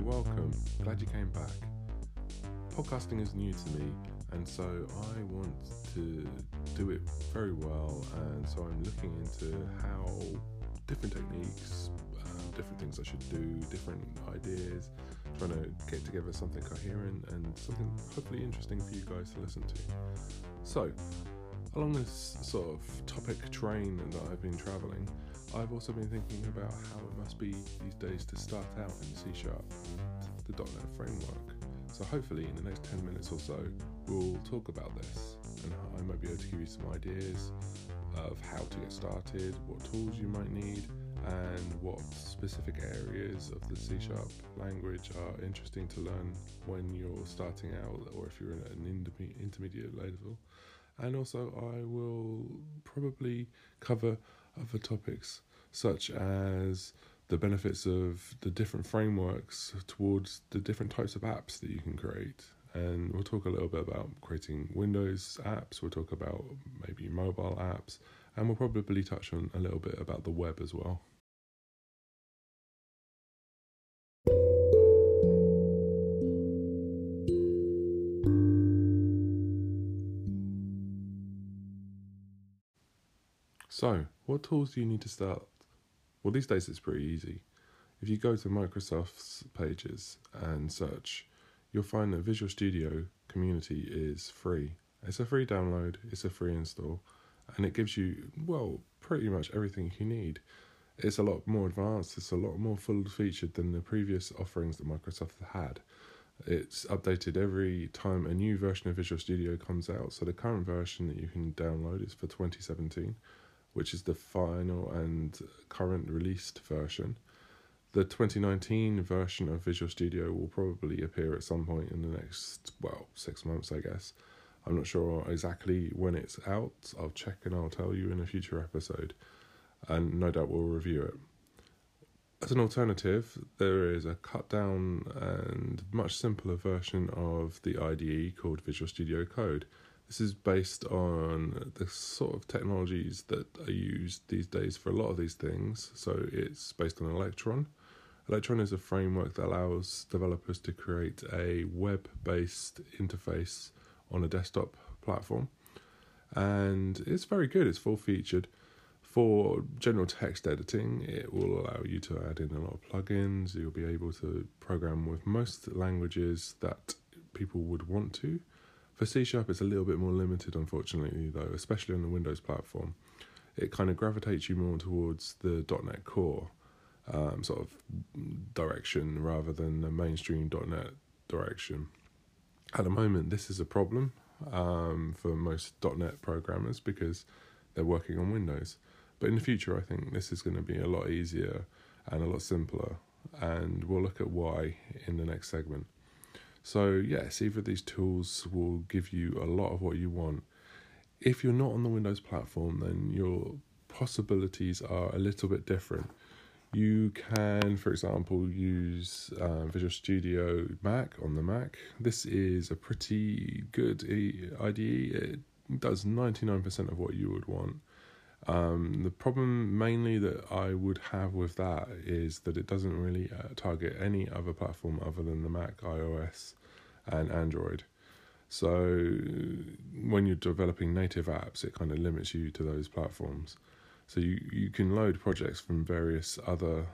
welcome. Glad you came back. Podcasting is new to me, and so I want to do it very well, and so I'm looking into how different techniques, different things I should do, different ideas, trying to get together something coherent and something hopefully interesting for you guys to listen to. So, along this sort of topic train that I've been travelling, I've also been thinking about how it must be these days to start out in C#, the .NET framework. So hopefully in the next 10 minutes or so, we'll talk about this, and I might be able to give you some ideas of how to get started, what tools you might need, and what specific areas of the C# language are interesting to learn when you're starting out, or if you're at an intermediate level. And also I will probably cover other topics such as the benefits of the different frameworks towards the different types of apps that you can create. And we'll talk a little bit about creating Windows apps, we'll talk about maybe mobile apps, and we'll probably touch on a little bit about the web as well. So, what tools do you need to start? Well, these days it's pretty easy. If you go to Microsoft's pages and search, you'll find that Visual Studio Community is free. It's a free download, it's a free install, and it gives you, well, pretty much everything you need. It's a lot more advanced, it's a lot more full-featured than the previous offerings that Microsoft had. It's updated every time a new version of Visual Studio comes out, so the current version that you can download is for 2017, which is the final and current released version. The 2019 version of Visual Studio will probably appear at some point in the next, 6 months, I guess. I'm not sure exactly when it's out. I'll check and I'll tell you in a future episode, and no doubt we'll review it. As an alternative, there is a cut down and much simpler version of the IDE called Visual Studio Code. This is based on the sort of technologies that are used these days for a lot of these things. So it's based on Electron. Electron is a framework that allows developers to create a web-based interface on a desktop platform. And it's very good, it's full-featured. For general text editing, it will allow you to add in a lot of plugins. You'll be able to program with most languages that people would want to. For C#, it's a little bit more limited, unfortunately, though, especially on the Windows platform. It kind of gravitates you more towards the .NET Core sort of direction rather than the mainstream .NET direction. At the moment, this is a problem for most .NET programmers because they're working on Windows. But in the future, I think this is going to be a lot easier and a lot simpler, and we'll look at why in the next segment. So yes, either of these tools will give you a lot of what you want. If you're not on the Windows platform, then your possibilities are a little bit different. You can, for example, use Visual Studio Mac on the Mac. This is a pretty good IDE. It does 99% of what you would want. The problem mainly that I would have with that is that it doesn't really target any other platform other than the Mac, iOS, and Android. So when you're developing native apps, it kind of limits you to those platforms. So you can load projects from various other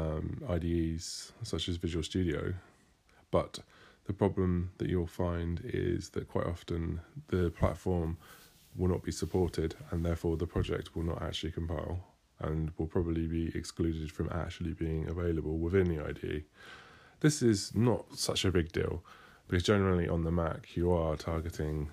IDEs, such as Visual Studio, but the problem that you'll find is that quite often the platform will not be supported, and therefore the project will not actually compile and will probably be excluded from actually being available within the IDE. This is not such a big deal because generally on the Mac you are targeting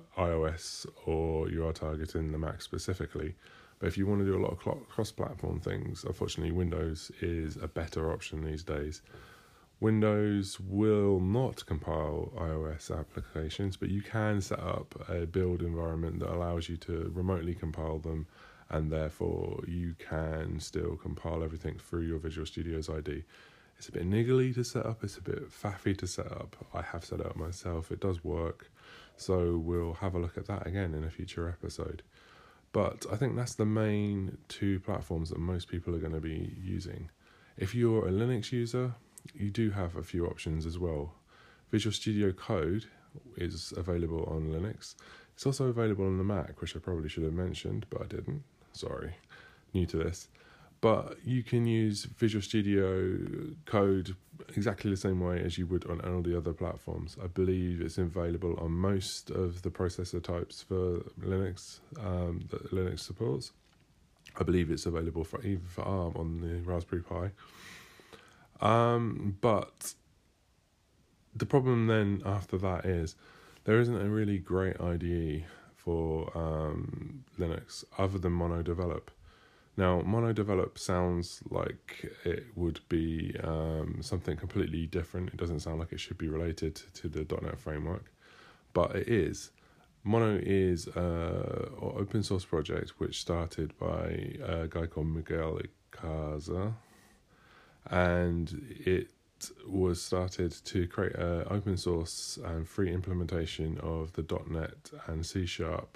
iOS or you are targeting the Mac specifically. But if you want to do a lot of cross-platform things, unfortunately Windows is a better option these days. Windows will not compile iOS applications, but you can set up a build environment that allows you to remotely compile them, and therefore you can still compile everything through your Visual Studio's IDE. It's a bit niggly to set up, it's a bit faffy to set up. I have set it up myself, it does work, so we'll have a look at that again in a future episode. But I think that's the main two platforms that most people are going to be using. If you're a Linux user, you do have a few options as well. Visual Studio Code is available on Linux. It's also available on the Mac, which I probably should have mentioned, but I didn't. Sorry, new to this. But you can use Visual Studio Code exactly the same way as you would on all the other platforms. I believe it's available on most of the processor types for Linux that Linux supports. I believe it's available for even for ARM on the Raspberry Pi. But the problem then after that is there isn't a really great IDE for Linux other than MonoDevelop. Now, MonoDevelop sounds like it would be something completely different. It doesn't sound like it should be related to the .NET framework, but it is. Mono is an open source project which started by a guy called Miguel Icaza, and it was started to create an open source and free implementation of the .NET and C#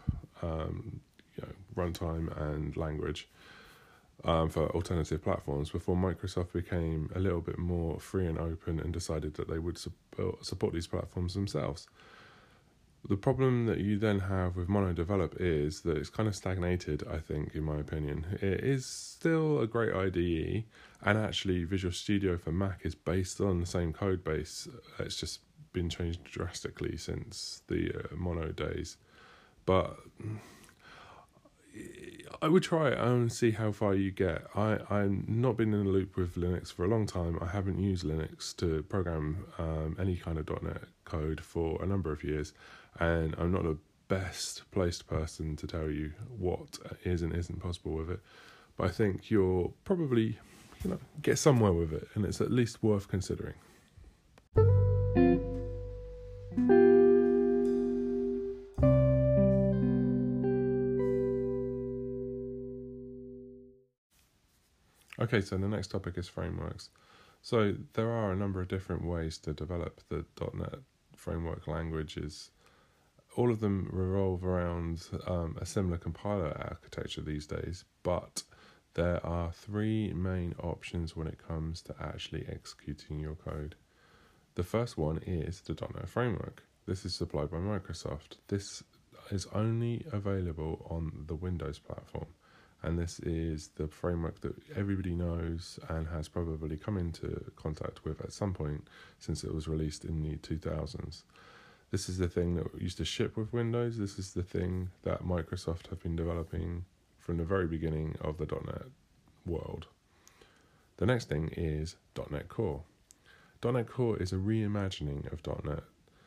runtime and language for alternative platforms before Microsoft became a little bit more free and open and decided that they would support these platforms themselves. The problem that you then have with MonoDevelop is that it's kind of stagnated, I think, in my opinion. It is still a great IDE, and actually Visual Studio for Mac is based on the same code base. It's just been changed drastically since the Mono days. But I would try it and see how far you get. I've not been in the loop with Linux for a long time. I haven't used Linux to program any kind of .NET code for a number of years, and I'm not the best placed person to tell you what is and isn't possible with it. But I think you'll probably, get somewhere with it, and it's at least worth considering. Okay, so the next topic is frameworks. So there are a number of different ways to develop the .NET framework languages. All of them revolve around a similar compiler architecture these days, but there are three main options when it comes to actually executing your code. The first one is the .NET framework. This is supplied by Microsoft. This is only available on the Windows platform. And this is the framework that everybody knows and has probably come into contact with at some point since it was released in the 2000s. This is the thing that used to ship with Windows. This is the thing that Microsoft have been developing from the very beginning of the .NET world. The next thing is .NET Core. .NET Core is a reimagining of .NET.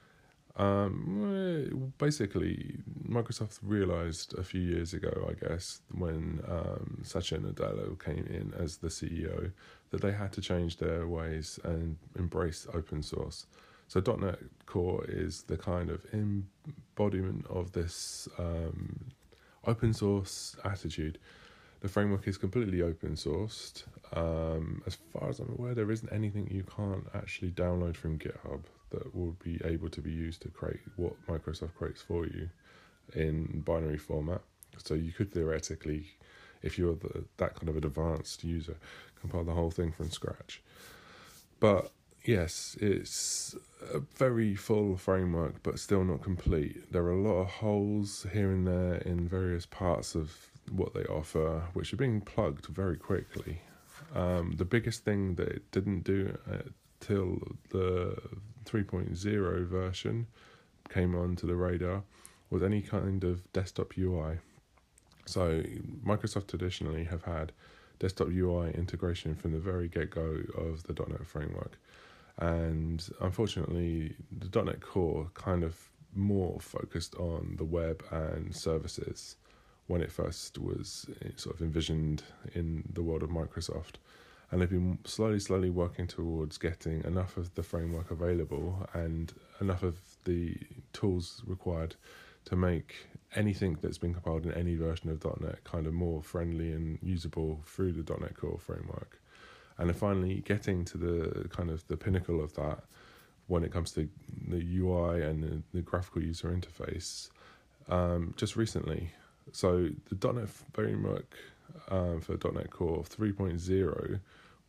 Basically, Microsoft realized a few years ago, I guess, when Satya Nadella came in as the CEO, that they had to change their ways and embrace open source. So .NET Core is the kind of embodiment of this open source attitude. The framework is completely open sourced. As far as I'm aware, there isn't anything you can't actually download from GitHub that will be able to be used to create what Microsoft creates for you in binary format. So you could theoretically, if you're that kind of an advanced user, compile the whole thing from scratch. But yes, it's a very full framework, but still not complete. There are a lot of holes here and there in various parts of what they offer, which are being plugged very quickly. The biggest thing that it didn't do till the 3.0 version came onto the radar was any kind of desktop UI. So Microsoft traditionally have had desktop UI integration from the very get-go of the .NET framework. And unfortunately, the .NET Core kind of more focused on the web and services when it first was sort of envisioned in the world of Microsoft. And they've been slowly working towards getting enough of the framework available and enough of the tools required to make anything that's been compiled in any version of .NET kind of more friendly and usable through the .NET Core framework. And then finally getting to the kind of the pinnacle of that when it comes to the UI and the graphical user interface just recently. So the .NET framework for .NET Core 3.0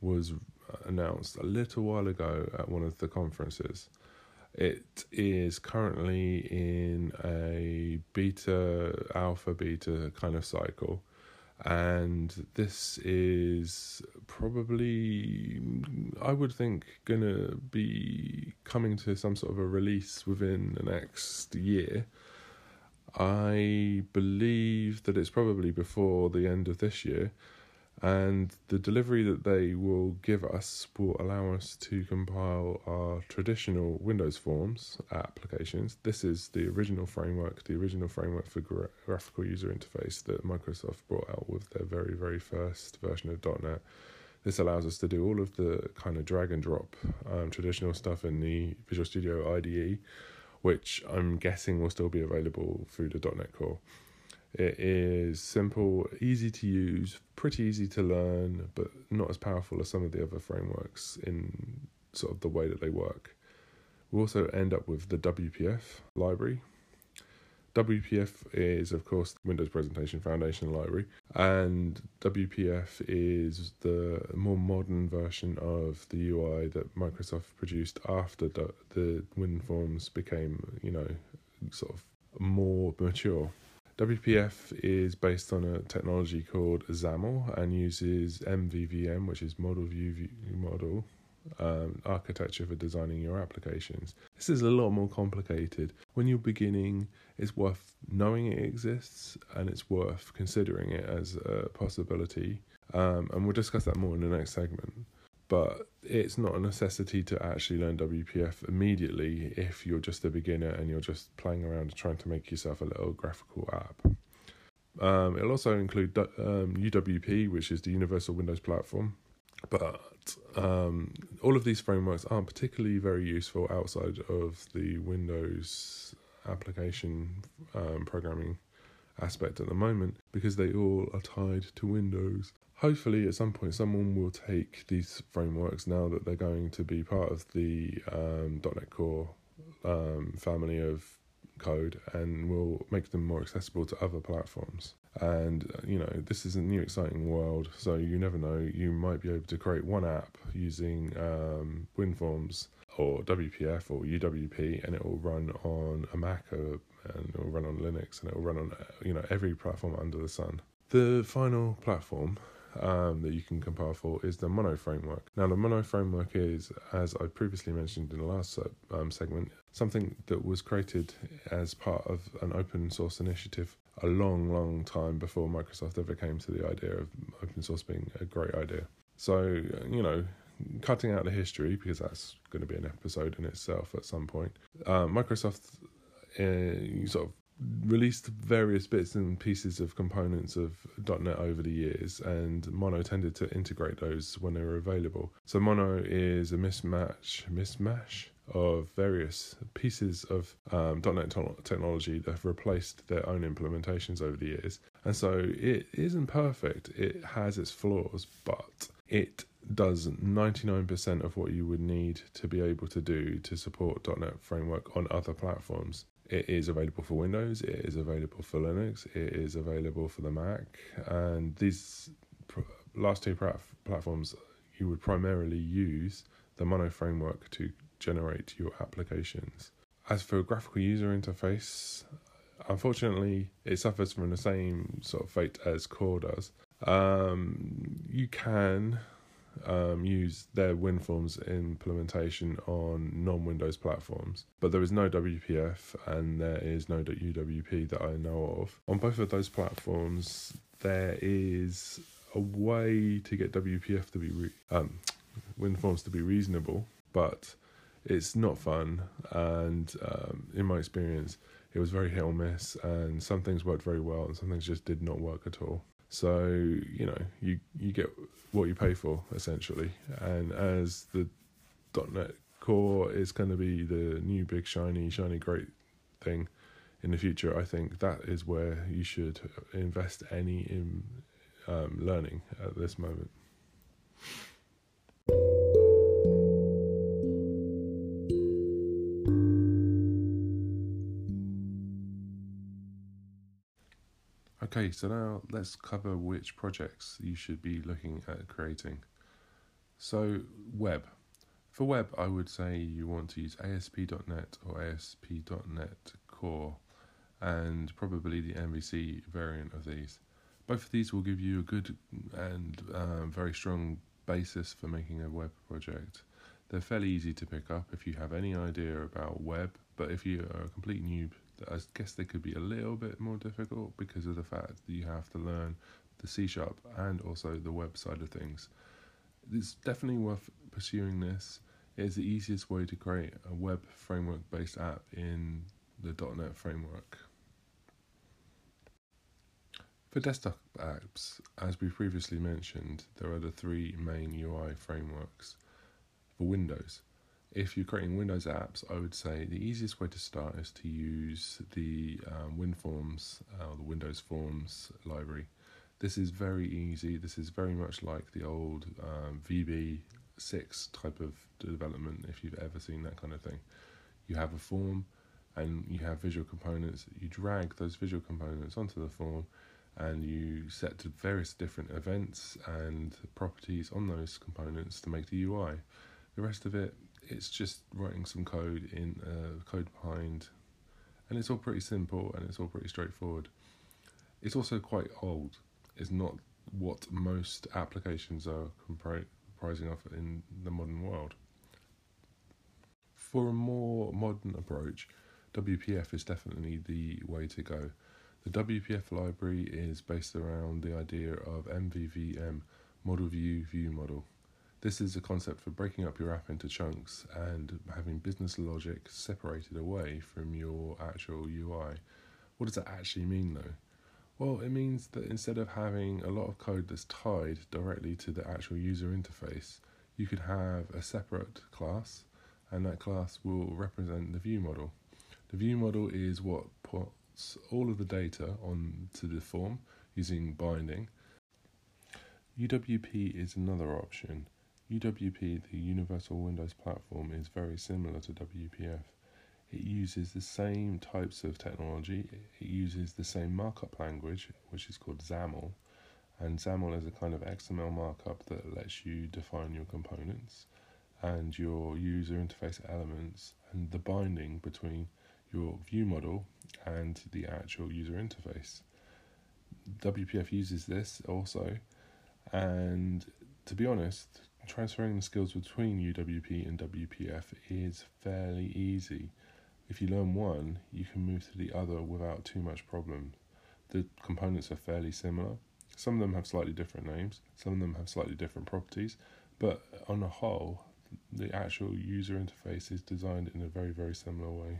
was announced a little while ago at one of the conferences. It is currently in a alpha beta kind of cycle, and this is probably, I would think, gonna be coming to some sort of a release within the next year. I believe that it's probably before the end of this year, and the delivery that they will give us will allow us to compile our traditional Windows Forms applications. This is the original framework for graphical user interface that Microsoft brought out with their very, very first version of .NET. This allows us to do all of the kind of drag and drop traditional stuff in the Visual Studio IDE, which I'm guessing will still be available through the .NET Core. It is simple, easy to use, pretty easy to learn, but not as powerful as some of the other frameworks in sort of the way that they work. We also end up with the WPF library. WPF is, of course, Windows Presentation Foundation library, and WPF is the more modern version of the UI that Microsoft produced after the WinForms became, sort of more mature. WPF is based on a technology called XAML and uses MVVM, which is Model View Model architecture for designing your applications. This is a lot more complicated. When you're beginning, it's worth knowing it exists and it's worth considering it as a possibility. And we'll discuss that more in the next segment. But it's not a necessity to actually learn WPF immediately if you're just a beginner and you're just playing around trying to make yourself a little graphical app. It'll also include UWP, which is the Universal Windows Platform. But all of these frameworks aren't particularly very useful outside of the Windows application programming aspect at the moment, because they all are tied to Windows. Hopefully at some point someone will take these frameworks, now that they're going to be part of the .NET Core family of code, and will make them more accessible to other platforms. And this is a new exciting world, so you never know, you might be able to create one app using WinForms or WPF or UWP, and it will run on a Mac and it will run on Linux, and it will run on every platform under the sun. The final platform that you can compile for is the Mono framework. Now, the Mono framework is, as I previously mentioned in the last segment, something that was created as part of an open source initiative a long, long time before Microsoft ever came to the idea of open source being a great idea. So, cutting out the history, because that's going to be an episode in itself at some point, Microsoft sort of released various bits and pieces of components of .NET over the years, and Mono tended to integrate those when they were available. So Mono is a mishmash of various pieces of .NET technology that have replaced their own implementations over the years. And so it isn't perfect. It has its flaws, but it does 99% of what you would need to be able to do to support .NET Framework on other platforms. It is available for Windows, it is available for Linux, it is available for the Mac, and these last two platforms, you would primarily use the Mono framework to generate your applications. As for graphical user interface, unfortunately, it suffers from the same sort of fate as Core does. You can use their WinForms implementation on non-Windows platforms, but there is no WPF and there is no UWP that I know of. On both of those platforms, there is a way to get WPF to be WinForms to be reasonable, but it's not fun, and in my experience it was very hit or miss, and some things worked very well and some things just did not work at all. So you get what you pay for, essentially. And as the .NET Core is going to be the new big shiny great thing in the future, I think that is where you should invest any in learning at this moment. Okay, so now let's cover which projects you should be looking at creating. So, web. For web, I would say you want to use ASP.NET or ASP.NET Core, and probably the MVC variant of these. Both of these will give you a good and very strong basis for making a web project. They're fairly easy to pick up if you have any idea about web, but if you are a complete noob, I guess they could be a little bit more difficult because of the fact that you have to learn the C# and also the web side of things. It's definitely worth pursuing this. It is the easiest way to create a web framework-based app in the .NET framework. For desktop apps, as we previously mentioned, there are the three main UI frameworks for Windows. If you're creating Windows apps, I would say the easiest way to start is to use the WinForms, the Windows Forms library. This is very easy. This is very much like the old VB6 type of development, if you've ever seen that kind of thing. You have a form and you have visual components. You drag those visual components onto the form and you set to various different events and properties on those components to make the UI. The rest of it, it's just writing some code in code behind, and it's all pretty simple and it's all pretty straightforward. It's also quite old. It's not what most applications are comprising of in the modern world. For a more modern approach, WPF is definitely the way to go. The WPF library is based around the idea of MVVM, Model View View Model. This is a concept for breaking up your app into chunks and having business logic separated away from your actual UI. What does that actually mean though? Well, it means that instead of having a lot of code that's tied directly to the actual user interface, you could have a separate class, and that class will represent the view model. The view model is what puts all of the data onto the form using binding. UWP is another option. UWP, the Universal Windows Platform, is very similar to WPF. It uses the same types of technology. It uses the same markup language, which is called XAML. And XAML is a kind of XML markup that lets you define your components and your user interface elements and the binding between your view model and the actual user interface. WPF uses this also, and to be honest, transferring the skills between UWP and WPF is fairly easy. If you learn one, you can move to the other without too much problem. The components are fairly similar. Some of them have slightly different names, some of them have slightly different properties, but on a whole, the actual user interface is designed in a very, very similar way.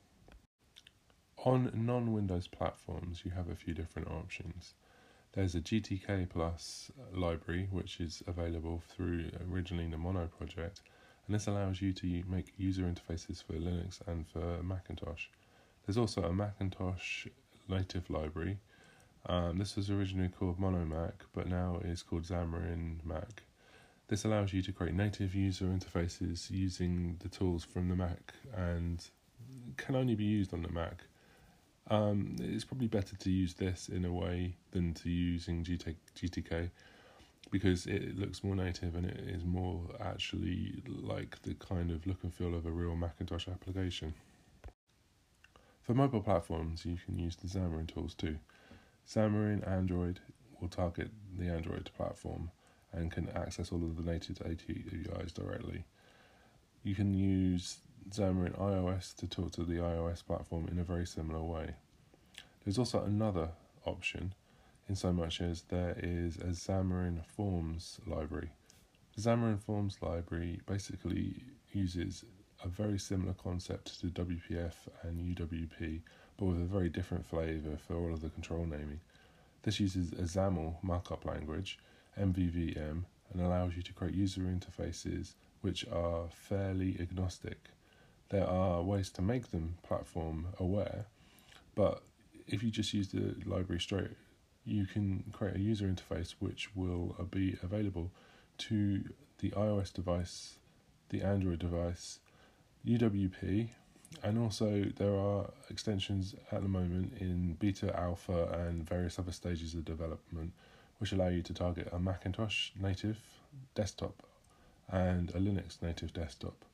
On non-Windows platforms, you have a few different options. There's a GTK Plus library, which is available through originally the Mono project, and this allows you to make user interfaces for Linux and for Macintosh. There's also a Macintosh native library. This was originally called MonoMac, but now is called Xamarin Mac. This allows you to create native user interfaces using the tools from the Mac and can only be used on the Mac. It's probably better to use this in a way than to using GTK because it looks more native and it is more actually like the kind of look and feel of a real Macintosh application. For mobile platforms, you can use the Xamarin tools too. Xamarin Android will target the Android platform and can access all of the native APIs directly. You can use Xamarin iOS to talk to the iOS platform in a very similar way. There's also another option in so much as there is a Xamarin Forms library. The Xamarin Forms library basically uses a very similar concept to WPF and UWP, but with a very different flavour for all of the control naming. This uses a XAML markup language, MVVM, and allows you to create user interfaces which are fairly agnostic. There are ways to make them platform aware, but if you just use the library straight, you can create a user interface which will be available to the iOS device, the Android device, UWP, and also there are extensions at the moment in beta, alpha, and various other stages of development which allow you to target a Macintosh native desktop and a Linux native desktop.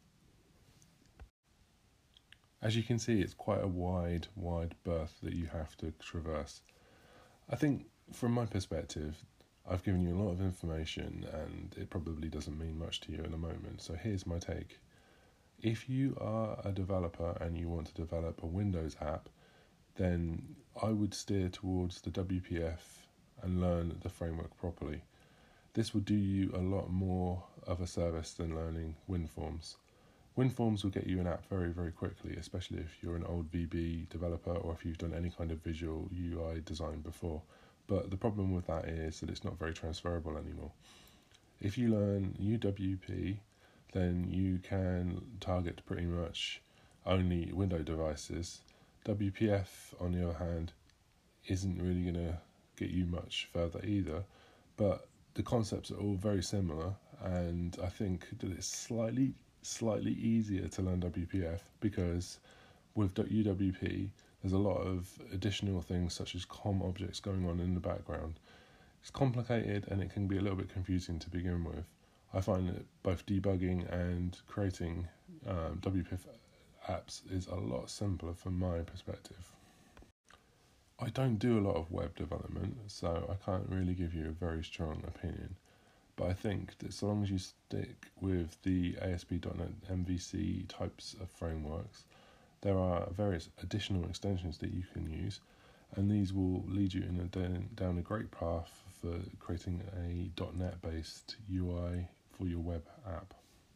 As you can see, it's quite a wide berth that you have to traverse. I think from my perspective, I've given you a lot of information and it probably doesn't mean much to you in a moment, so here's my take. If you are a developer and you want to develop a Windows app, then I would steer towards the WPF and learn the framework properly. This will do you a lot more of a service than learning WinForms. WinForms will get you an app very, very quickly, especially if you're an old VB developer or if you've done any kind of visual UI design before. But the problem with that is that it's not very transferable anymore. If you learn UWP, then you can target pretty much only Windows devices. WPF, on the other hand, isn't really going to get you much further either, but the concepts are all very similar, and I think that it's slightly easier to learn WPF because with UWP there's a lot of additional things such as COM objects going on in the background. It's complicated and it can be a little bit confusing to begin with. I find that both debugging and creating WPF apps is a lot simpler from my perspective. I don't do a lot of web development, so I can't really give you a very strong opinion. But I think that so long as you stick with the ASP.NET MVC types of frameworks, there are various additional extensions that you can use, and these will lead you down a great path for creating a .NET based UI for your web app.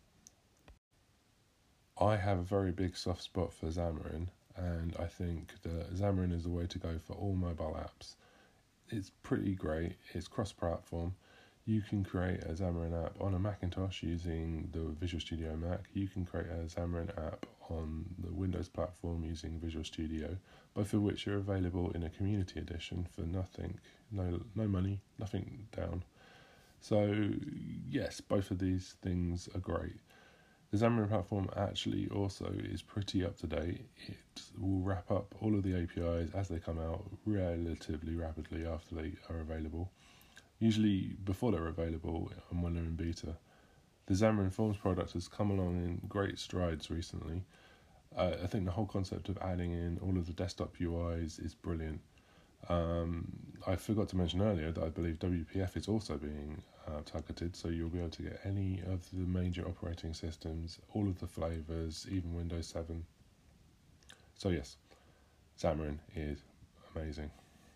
I have a very big soft spot for Xamarin, and I think that Xamarin is the way to go for all mobile apps. It's pretty great, it's cross-platform. You can create a Xamarin app on a Macintosh using the Visual Studio Mac. You can create a Xamarin app on the Windows platform using Visual Studio, both of which are available in a community edition for nothing, no money, nothing down. So yes, both of these things are great. The Xamarin platform actually also is pretty up to date. It will wrap up all of the APIs as they come out relatively rapidly after they are available. Usually before they're available and when they're in beta. The Xamarin Forms product has come along in great strides recently. I think the whole concept of adding in all of the desktop UIs is brilliant. I forgot to mention earlier that I believe WPF is also being targeted, so you'll be able to get any of the major operating systems, all of the flavours, even Windows 7. So yes, Xamarin is amazing.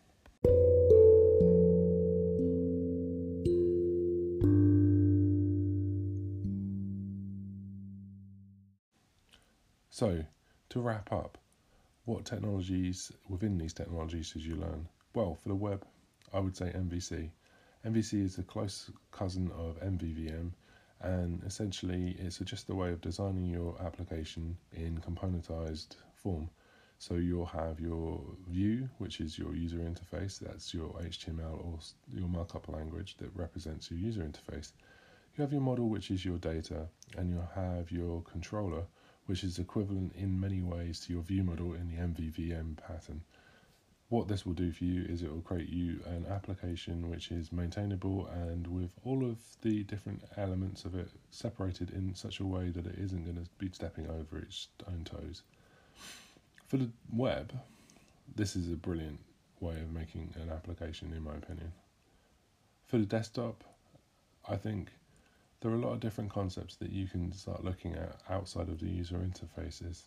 So, to wrap up, what technologies within these technologies should you learn? Well, for the web, I would say MVC. MVC is a close cousin of MVVM, and essentially it's just a way of designing your application in componentized form. So you'll have your view, which is your user interface, that's your HTML or your markup language that represents your user interface. You have your model, which is your data, and you'll have your controller, which is equivalent in many ways to your view model in the MVVM pattern. What this will do for you is it will create you an application which is maintainable and with all of the different elements of it separated in such a way that it isn't going to be stepping over its own toes. For the web, this is a brilliant way of making an application, in my opinion. For the desktop, I think there are a lot of different concepts that you can start looking at outside of the user interfaces.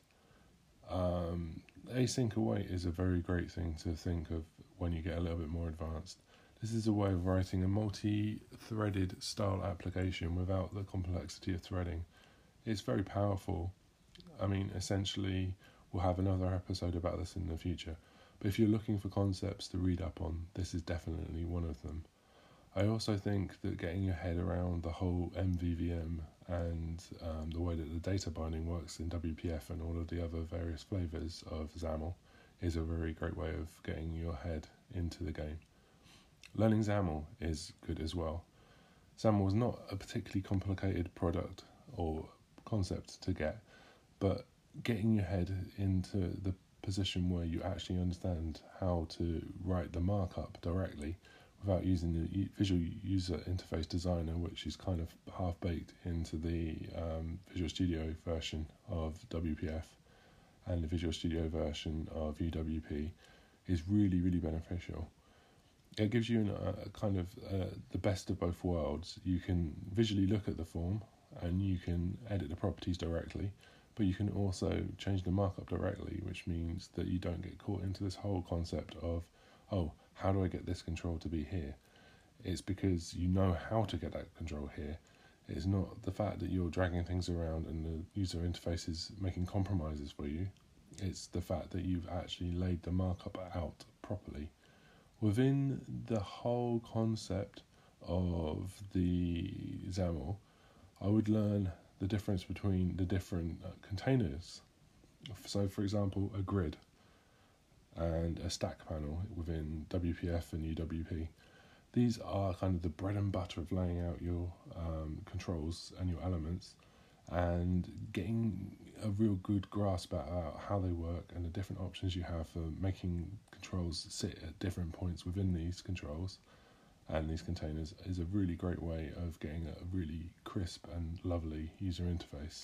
Async await is a very great thing to think of when you get a little bit more advanced. This is a way of writing a multi-threaded style application without the complexity of threading. It's very powerful. I mean, essentially, we'll have another episode about this in the future. But if you're looking for concepts to read up on, this is definitely one of them. I also think that getting your head around the whole MVVM and the way that the data binding works in WPF and all of the other various flavours of XAML is a very great way of getting your head into the game. Learning XAML is good as well. XAML is not a particularly complicated product or concept to get, but getting your head into the position where you actually understand how to write the markup directly without using the Visual User Interface Designer, which is kind of half-baked into the Visual Studio version of WPF and the Visual Studio version of UWP, is really, really beneficial. It gives you the best of both worlds. You can visually look at the form and you can edit the properties directly, but you can also change the markup directly, which means that you don't get caught into this whole concept of, oh, how do I get this control to be here? It's because you know how to get that control here. It's not the fact that you're dragging things around and the user interface is making compromises for you. It's the fact that you've actually laid the markup out properly. Within the whole concept of the XAML, I would learn the difference between the different containers. So, for example, a grid and a stack panel within WPF and UWP. These are kind of the bread and butter of laying out your controls and your elements and getting a real good grasp about how they work and the different options you have for making controls sit at different points within these controls and these containers is a really great way of getting a really crisp and lovely user interface.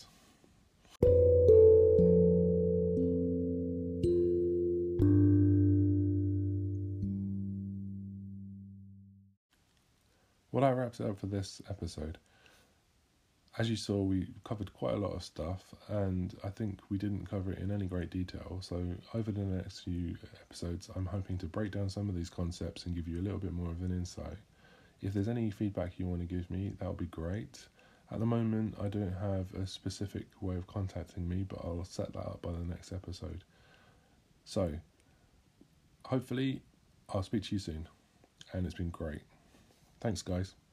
Well, that wraps it up for this episode. As you saw, we covered quite a lot of stuff, and I think we didn't cover it in any great detail. So over the next few episodes, I'm hoping to break down some of these concepts and give you a little bit more of an insight. If there's any feedback you want to give me, that would be great. At the moment, I don't have a specific way of contacting me, but I'll set that up by the next episode. So, hopefully, I'll speak to you soon, and it's been great. Thanks, guys.